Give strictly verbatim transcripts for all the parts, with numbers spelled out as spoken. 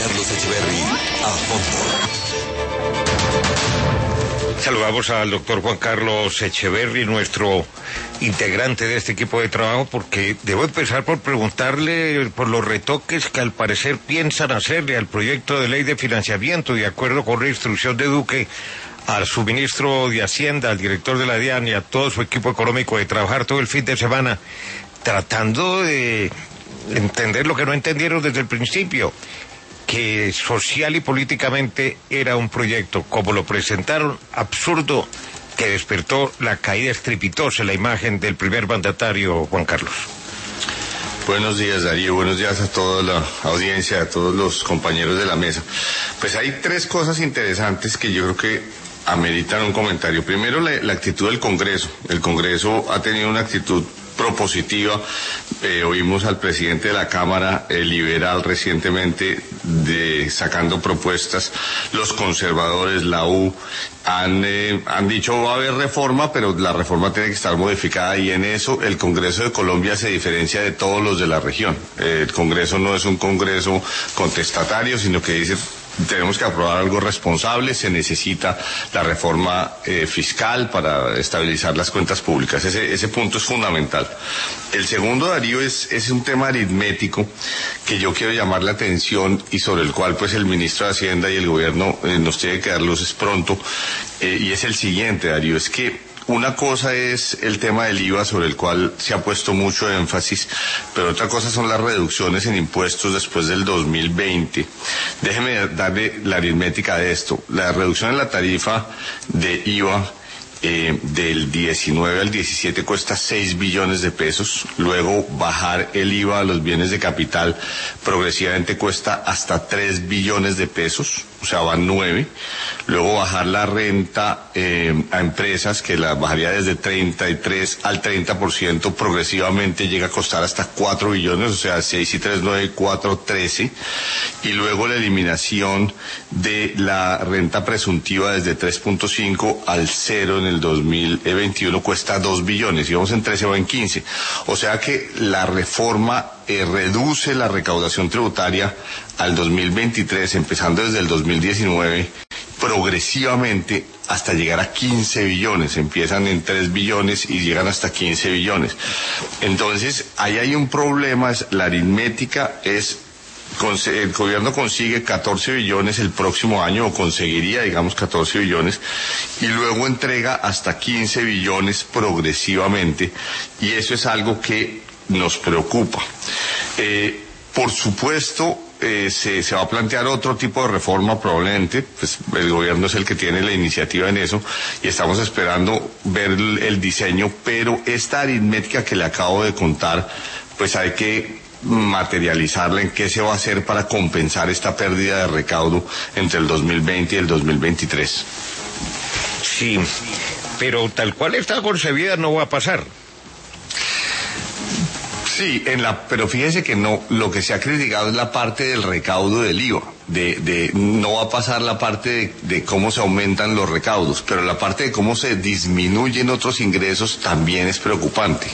Carlos Echeverry, a fondo. Saludamos al doctor Juan Carlos Echeverry, nuestro integrante de este equipo de trabajo, porque debo empezar por preguntarle por los retoques que al parecer piensan hacerle al proyecto de ley de financiamiento, de acuerdo con la instrucción de Duque, al subministro de Hacienda, al director de la DIAN y a todo su equipo económico, de trabajar todo el fin de semana tratando de entender lo que no entendieron desde el principio, que social y políticamente era un proyecto, como lo presentaron, absurdo, que despertó la caída estrepitosa en la imagen del primer mandatario, Juan Carlos. Buenos días, Darío, buenos días a toda la audiencia, a todos los compañeros de la mesa. Pues hay tres cosas interesantes que yo creo que ameritan un comentario. Primero, la, la actitud del Congreso. El Congreso ha tenido una actitud propositiva. Eh, oímos al presidente de la Cámara eh, liberal recientemente de sacando propuestas. Los conservadores, la U, han eh, han dicho va a haber reforma, pero la reforma tiene que estar modificada, y en eso el Congreso de Colombia se diferencia de todos los de la región. Eh, el Congreso no es un Congreso contestatario, sino que dice: tenemos que aprobar algo responsable, se necesita la reforma eh, fiscal para estabilizar las cuentas públicas. Ese, ese punto es fundamental. El segundo, Darío, es, es un tema aritmético que yo quiero llamar la atención y sobre el cual pues el ministro de Hacienda y el gobierno eh, nos tiene que dar luces pronto, eh, y es el siguiente, Darío, es que una cosa es el tema del I V A, sobre el cual se ha puesto mucho énfasis, pero otra cosa son las reducciones en impuestos después del dos mil veinte. Déjeme darle la aritmética de esto. La reducción en la tarifa de I V A eh, del diecinueve al diecisiete cuesta seis billones de pesos. Luego bajar el I V A a los bienes de capital progresivamente cuesta hasta tres billones de pesos, o sea, van nueve. Luego bajar la renta eh, a empresas, que la bajaría desde treinta y tres al treinta por ciento, progresivamente llega a costar hasta cuatro billones, o sea, seis y tres, nueve, cuatro, trece. Y luego la eliminación de la renta presuntiva desde tres punto cinco al cero en el dos mil veintiuno cuesta dos billones, y vamos en trece o en quince. O sea que la reforma eh, reduce la recaudación tributaria al dos mil veintitrés, empezando desde el dos mil diecinueve, progresivamente hasta llegar a quince billones. Empiezan en tres billones y llegan hasta quince billones. Entonces, ahí hay un problema. La aritmética es: el gobierno consigue catorce billones el próximo año, o conseguiría, digamos, catorce billones, y luego entrega hasta quince billones progresivamente, y eso es algo que nos preocupa. Eh, por supuesto, Eh, se, se va a plantear otro tipo de reforma probablemente, pues el gobierno es el que tiene la iniciativa en eso, y estamos esperando ver el, el diseño, pero esta aritmética que le acabo de contar, pues hay que materializarla en qué se va a hacer para compensar esta pérdida de recaudo entre el dos mil veinte y el dos mil veintitrés. Sí, pero tal cual está concebida no va a pasar. Sí, en la, pero fíjese que no, lo que se ha criticado es la parte del recaudo del I V A, de, de, no va a pasar la parte de, de cómo se aumentan los recaudos, pero la parte de cómo se disminuyen otros ingresos también es preocupante.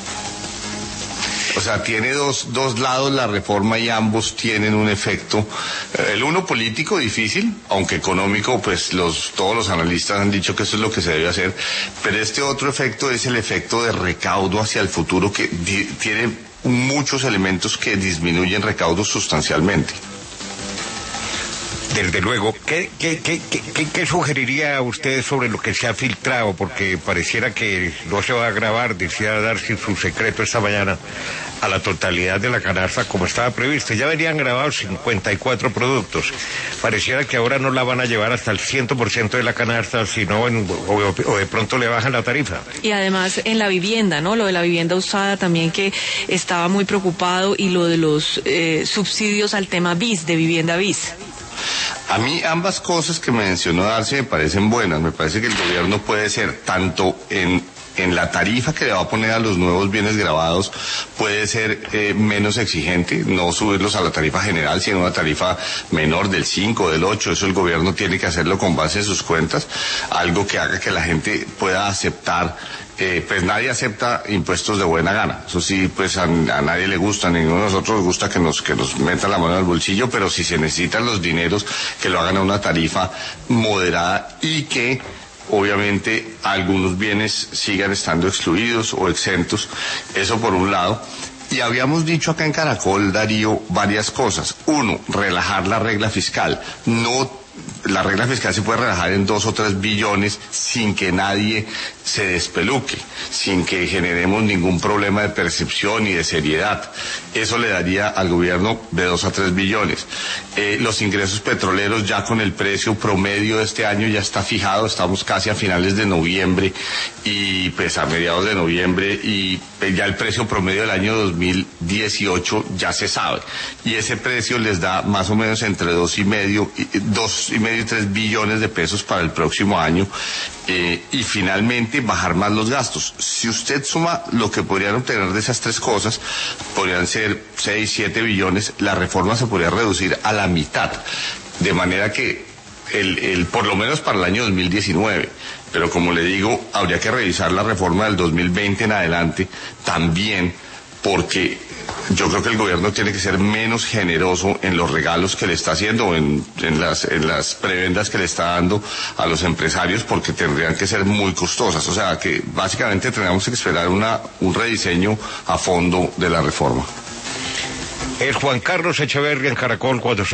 O sea, tiene dos, dos lados la reforma, y ambos tienen un efecto. El uno político difícil, aunque económico, pues los, todos los analistas han dicho que eso es lo que se debe hacer. Pero este otro efecto es el efecto de recaudo hacia el futuro, que di, tiene muchos elementos que disminuyen recaudos sustancialmente. Desde luego, ¿qué, qué, qué, qué, qué sugeriría usted sobre lo que se ha filtrado? Porque pareciera que no se va a grabar, decía Darcy su secreto esta mañana, a la totalidad de la canasta como estaba previsto. Ya venían grabados cincuenta y cuatro productos. Pareciera que ahora no la van a llevar hasta el cien por ciento de la canasta, sino en, o, o de pronto le bajan la tarifa. Y además en la vivienda, ¿no? Lo de la vivienda usada también, que estaba muy preocupado, y lo de los eh, subsidios al tema bis, de vivienda bis. A mí ambas cosas que mencionó Darcy me parecen buenas. Me parece que el gobierno puede ser, tanto en, en la tarifa que le va a poner a los nuevos bienes grabados, puede ser eh, menos exigente, no subirlos a la tarifa general, sino a una tarifa menor del cinco, del ocho. Eso el gobierno tiene que hacerlo con base en sus cuentas, algo que haga que la gente pueda aceptar Eh, pues nadie acepta impuestos de buena gana. Eso sí, pues a, a nadie le gusta, a ninguno de nosotros nos gusta que nos, que nos metan la mano al bolsillo, pero si se necesitan los dineros, que lo hagan a una tarifa moderada y que obviamente algunos bienes sigan estando excluidos o exentos. Eso por un lado. Y habíamos dicho acá en Caracol, Darío, varias cosas. Uno, relajar la regla fiscal. No La regla fiscal se puede relajar en dos o tres billones sin que nadie se despeluque, sin que generemos ningún problema de percepción y de seriedad. Eso le daría al gobierno de dos a tres billones. Eh, los ingresos petroleros ya con el precio promedio de este año ya está fijado, estamos casi a finales de noviembre y pues a mediados de noviembre y ya el precio promedio del año dos mil dieciocho ya se sabe. Y ese precio les da más o menos entre dos y medio, dos y medio y tres billones de pesos para el próximo año. Eh, y finalmente bajar más los gastos. Si usted suma lo que podrían obtener de esas tres cosas, podrían ser seis, siete billones, la reforma se podría reducir a la mitad, de manera que el, el, por lo menos para el año dos mil diecinueve, pero como le digo, habría que revisar la reforma del dos mil veinte en adelante también, porque yo creo que el gobierno tiene que ser menos generoso en los regalos que le está haciendo, en, en las, en las prebendas que le está dando a los empresarios, porque tendrían que ser muy costosas. O sea que básicamente tendríamos que esperar una, un rediseño a fondo de la reforma. Es Juan Carlos Echeverri en Caracol cuando